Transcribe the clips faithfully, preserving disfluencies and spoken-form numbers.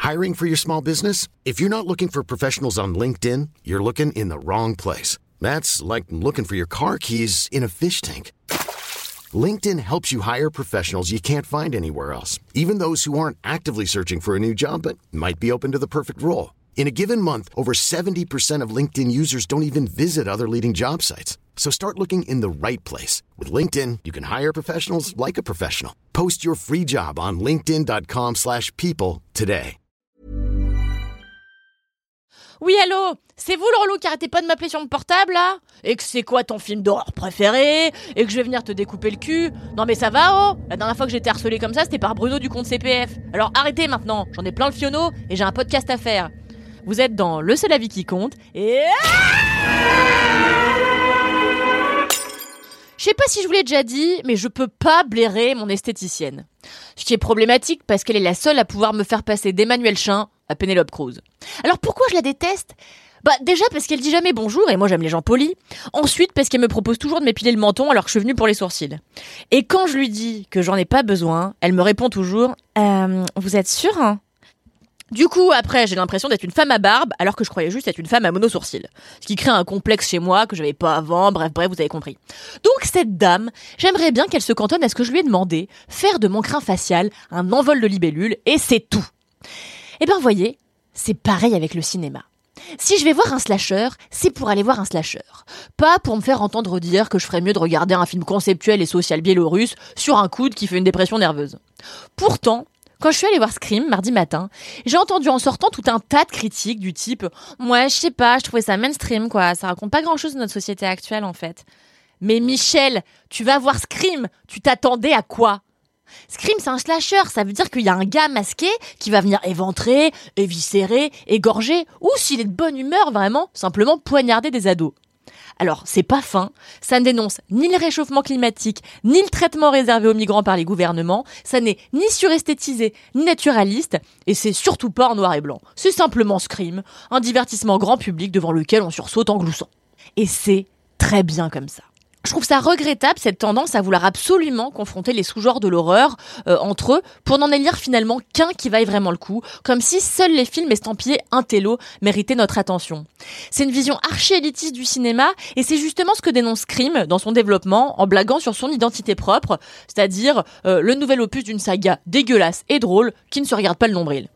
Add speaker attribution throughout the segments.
Speaker 1: Hiring for your small business? If you're not looking for professionals on LinkedIn, you're looking in the wrong place. That's like looking for your car keys in a fish tank. LinkedIn helps you hire professionals you can't find anywhere else, even those who aren't actively searching for a new job but might be open to the perfect role. In a given month, over seventy percent of LinkedIn users don't even visit other leading job sites. So start looking in the right place. With LinkedIn, you can hire professionals like a professional. Post your free job on linkedin.com slash people today.
Speaker 2: Oui, allô, c'est vous le relou qui arrêtez pas de m'appeler sur mon portable, là? Et que c'est quoi ton film d'horreur préféré? Et que je vais venir te découper le cul? Non mais ça va, oh! La dernière fois que j'ai été harcelé comme ça, c'était par Bruno du compte C P F. Alors arrêtez maintenant, j'en ai plein le fionneau et j'ai un podcast à faire. Vous êtes dans Le Seul Avis qui compte et... Je sais pas si je vous l'ai déjà dit, mais je peux pas blairer mon esthéticienne. Ce qui est problématique parce qu'elle est la seule à pouvoir me faire passer d'Emmanuel Chin à Penelope Cruz. Alors pourquoi je la déteste ? Bah déjà parce qu'elle dit jamais bonjour et moi j'aime les gens polis. Ensuite parce qu'elle me propose toujours de m'épiler le menton alors que je suis venue pour les sourcils. Et quand je lui dis que j'en ai pas besoin, elle me répond toujours euh, « Vous êtes sûr hein ?» Du coup, après, j'ai l'impression d'être une femme à barbe, alors que je croyais juste être une femme à mono-sourcils. Ce qui crée un complexe chez moi que j'avais pas avant, bref, bref, vous avez compris. Donc, cette dame, j'aimerais bien qu'elle se cantonne à ce que je lui ai demandé, faire de mon crin facial un envol de libellules, et c'est tout. Eh ben, voyez, c'est pareil avec le cinéma. Si je vais voir un slasher, c'est pour aller voir un slasher. Pas pour me faire entendre dire que je ferais mieux de regarder un film conceptuel et social biélorusse sur un coude qui fait une dépression nerveuse. Pourtant, quand je suis allée voir Scream mardi matin, j'ai entendu en sortant tout un tas de critiques du type « Ouais, je sais pas, je trouvais ça mainstream, quoi. Ça raconte pas grand-chose de notre société actuelle, en fait. » Mais Michel, tu vas voir Scream, tu t'attendais à quoi ? Scream, c'est un slasher, ça veut dire qu'il y a un gars masqué qui va venir éventrer, éviscérer, égorger, ou s'il est de bonne humeur, vraiment, simplement poignarder des ados. Alors, c'est pas fin, ça ne dénonce ni le réchauffement climatique, ni le traitement réservé aux migrants par les gouvernements, ça n'est ni suresthétisé, ni naturaliste, et c'est surtout pas en noir et blanc. C'est simplement Scream, un divertissement grand public devant lequel on sursaute en gloussant. Et c'est très bien comme ça. Je trouve ça regrettable, cette tendance à vouloir absolument confronter les sous-genres de l'horreur euh, entre eux, pour n'en élire finalement qu'un qui vaille vraiment le coup, comme si seuls les films estampillés intello méritaient notre attention. C'est une vision archi-élitiste du cinéma, et c'est justement ce que dénonce Scream dans son développement, en blaguant sur son identité propre, c'est-à-dire euh, le nouvel opus d'une saga dégueulasse et drôle qui ne se regarde pas le nombril.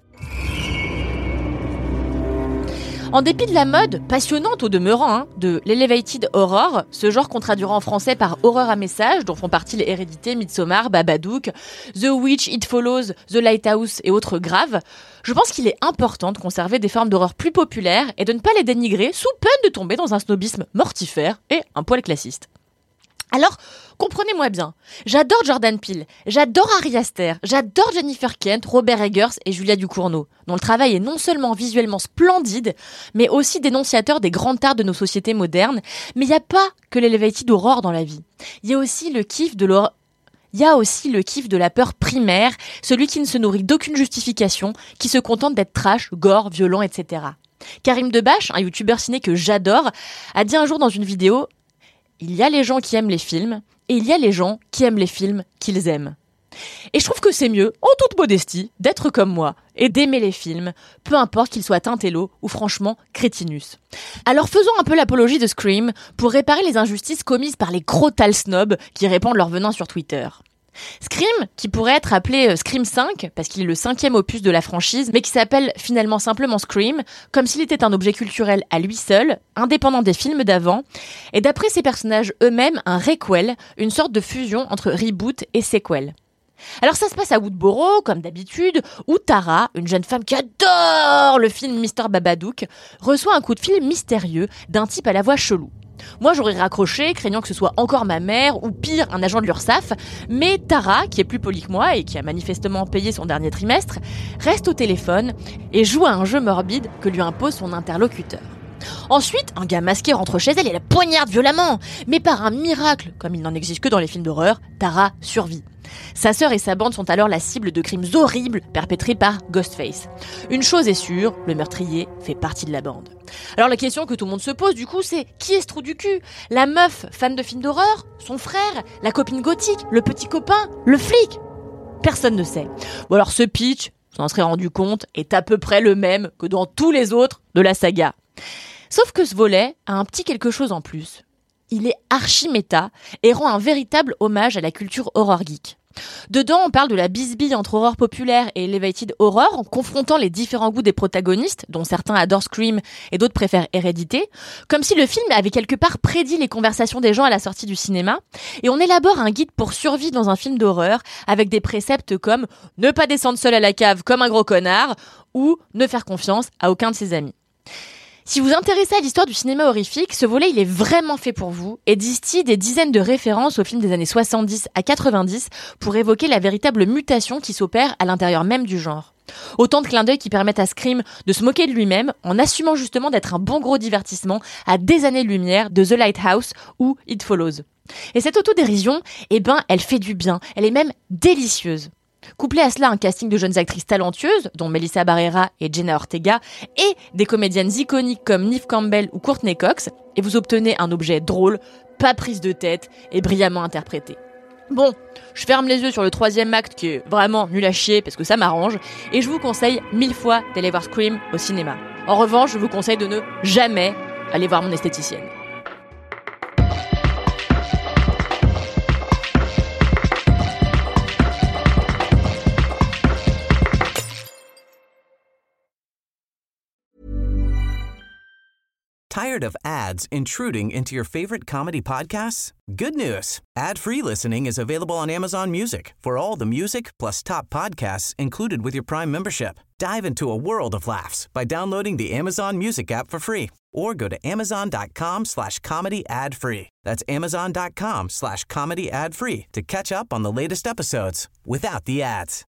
Speaker 2: En dépit de la mode, passionnante au demeurant, hein, de l'elevated horror, ce genre qu'on traduira en français par horreur à message, dont font partie les Hérédités, Midsommar, Babadook, The Witch, It Follows, The Lighthouse et autres graves, je pense qu'il est important de conserver des formes d'horreur plus populaires et de ne pas les dénigrer sous peine de tomber dans un snobisme mortifère et un poil classiste. Alors, comprenez-moi bien, j'adore Jordan Peele, j'adore Ari Aster, j'adore Jennifer Kent, Robert Eggers et Julia Ducournau, dont le travail est non seulement visuellement splendide, mais aussi dénonciateur des grandes tares de nos sociétés modernes. Mais il n'y a pas que l'elevated horror dans la vie. Il y a aussi le kiff de l'horreur. Il y a aussi le kiff de la peur primaire, celui qui ne se nourrit d'aucune justification, qui se contente d'être trash, gore, violent, et cetera. Karim Debache, un youtubeur ciné que j'adore, a dit un jour dans une vidéo: il y a les gens qui aiment les films, et il y a les gens qui aiment les films qu'ils aiment. Et je trouve que c'est mieux, en toute modestie, d'être comme moi, et d'aimer les films, peu importe qu'ils soient intello ou franchement crétinus. Alors faisons un peu l'apologie de Scream, pour réparer les injustices commises par les gros tal snobs qui répandent leur venin sur Twitter. Scream, qui pourrait être appelé Scream cinq, parce qu'il est le cinquième opus de la franchise, mais qui s'appelle finalement simplement Scream, comme s'il était un objet culturel à lui seul, indépendant des films d'avant, et d'après ses personnages eux-mêmes, un requel, une sorte de fusion entre reboot et sequel. Alors ça se passe à Woodboro, comme d'habitude, où Tara, une jeune femme qui adore le film mister Babadook, reçoit un coup de fil mystérieux d'un type à la voix chelou. Moi, j'aurais raccroché, craignant que ce soit encore ma mère, ou pire, un agent de l'URSSAF, mais Tara, qui est plus polie que moi et qui a manifestement payé son dernier trimestre, reste au téléphone et joue à un jeu morbide que lui impose son interlocuteur. Ensuite, un gars masqué rentre chez elle et la poignarde violemment, mais par un miracle, comme il n'en existe que dans les films d'horreur, Tara survit. Sa sœur et sa bande sont alors la cible de crimes horribles perpétrés par Ghostface. Une chose est sûre, le meurtrier fait partie de la bande. Alors la question que tout le monde se pose du coup, c'est qui est ce trou du cul ? La meuf fan de films d'horreur ? Son frère ? La copine gothique ? Le petit copain ? Le flic ? Personne ne sait. Bon alors ce pitch, vous en serez rendu compte, est à peu près le même que dans tous les autres de la saga. Sauf que ce volet a un petit quelque chose en plus. Il est archi méta et rend un véritable hommage à la culture horror geek. Dedans, on parle de la bisbille entre horreur populaire et elevated horror, en confrontant les différents goûts des protagonistes, dont certains adorent Scream et d'autres préfèrent Hérédité, comme si le film avait quelque part prédit les conversations des gens à la sortie du cinéma. Et on élabore un guide pour survivre dans un film d'horreur, avec des préceptes comme « ne pas descendre seul à la cave comme un gros connard » ou « ne faire confiance à aucun de ses amis ». Si vous vous intéressez à l'histoire du cinéma horrifique, ce volet il est vraiment fait pour vous et distille des dizaines de références aux films des années soixante-dix à quatre-vingt-dix pour évoquer la véritable mutation qui s'opère à l'intérieur même du genre. Autant de clins d'œil qui permettent à Scream de se moquer de lui-même en assumant justement d'être un bon gros divertissement à des années-lumière de The Lighthouse ou It Follows. Et cette autodérision, eh ben, elle fait du bien, elle est même délicieuse. Couplé à cela un casting de jeunes actrices talentueuses, dont Melissa Barrera et Jenna Ortega, et des comédiennes iconiques comme Neve Campbell ou Courtney Cox, et vous obtenez un objet drôle, pas prise de tête et brillamment interprété. Bon, je ferme les yeux sur le troisième acte qui est vraiment nul à chier parce que ça m'arrange, et je vous conseille mille fois d'aller voir Scream au cinéma. En revanche, je vous conseille de ne jamais aller voir mon esthéticienne.
Speaker 3: Tired of ads intruding into your favorite comedy podcasts? Good news. Ad-free listening is available on Amazon Music for all the music plus top podcasts included with your Prime membership. Dive into a world of laughs by downloading the Amazon Music app for free or go to amazon.com slash comedy ad free. That's amazon.com slash comedy ad free to catch up on the latest episodes without the ads.